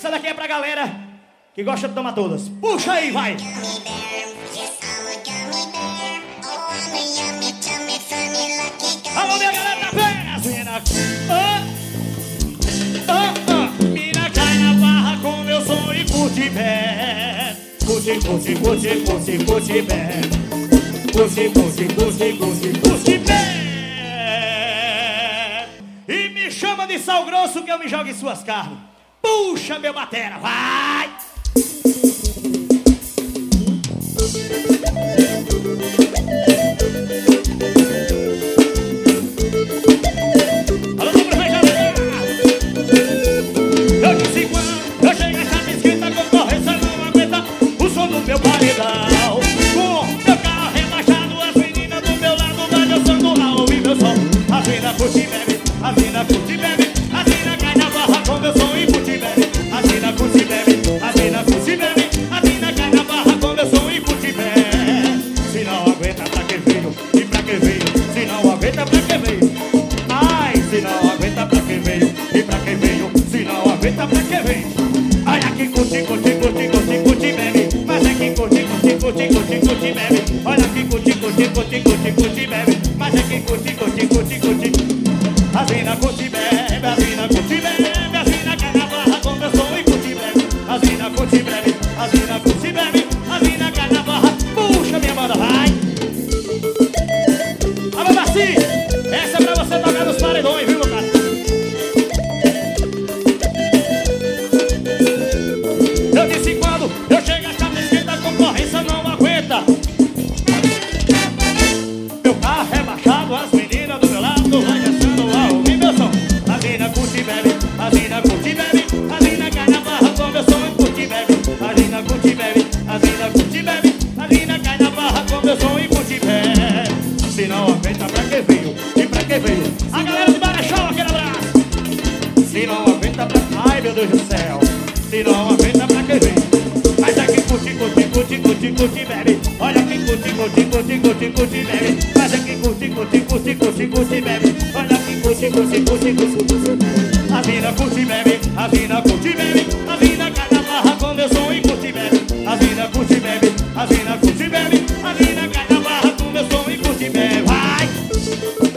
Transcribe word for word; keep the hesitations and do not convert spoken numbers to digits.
Essa daqui é pra galera que gosta de tomar todas. Puxa aí, vai! Alô, minha galera da Vegas! Mina, oh, oh, oh. Mina cai na barra com meu som e curte bem. Curte, curte, curte, curte, curte bem. Curte, curte, curte, curte, curte bem. E me chama de sal grosso que eu me jogo em suas carnes. Puxa, meu batera, vai! Alô, meu prefeito, eu disse quando eu chego a essa mesquita, concorrência não aguenta o som do meu paredão. Com meu carro rebaixado, as meninas do meu lado vai dançando ao ouvir meu som. A mina curte e bebe, a mina curte e bebe, a mina cai na barra com meu som e curte e bebe. A mina curte e bebe, a mina curte e bebe, a mina cai na barra com meu som e curte e bebe. Se não aguenta, pra que veio? E pra que veio? Se não aguenta, pra que veio? Ai, se não aguenta, pra que veio? E pra que veio? Se não aguenta, pra que veio? Olha que curte, curte, curte, curte, curte, bebe. Mas é que curte, curte, curte, curte, curte, bebe. Olha que curte, curte, curte, curte, curte, bebe. Mas é que curte, curte, curte, curte. A mina curte, bebe, a mina curte, bebe. A mina cai na barra com meu som e curte, bebe. A mina curte, bebe, a mina curte, bebe. A mina cai na barra, puxa minha banda, vai. Alô, Marci, essa é pra você tocar nos paredões, viu, meu cara? Eu disse quando eu chego a chave esquerda, a concorrência não aguenta. Meu carro é baixado, as meninas do meu lado vai dançando ao ouvir meu som. A mina curte e bebe, a mina curte e bebe. A mina cai na barra com meu som e curte e bebe. A mina curte e bebe, a mina curte e bebe. A mina cai na barra com meu som e curte e bebe. Se não aguenta, pra que veio? E pra que veio? A galera de Marechal, aquele abraço. Se não aguenta, pra... Ai, meu Deus do céu. Se não aguenta, pra que veio? Mas é que curte, curte, curte, curte, curte, bebe. Olha que curte, curte, curte, curte, curte, bebe. Mas é que curte, curte, curte, curte, curte, bebe. Olha que curte, curte, curte, curte, curte, bebe. A mina curte e bebe, a mina curte e bebe. A mina cai na barra com meu som e curte e bebe. A mina curte e bebe, a mina curte e bebe. A mina cai na barra com meu som e curte e bebe. Vai!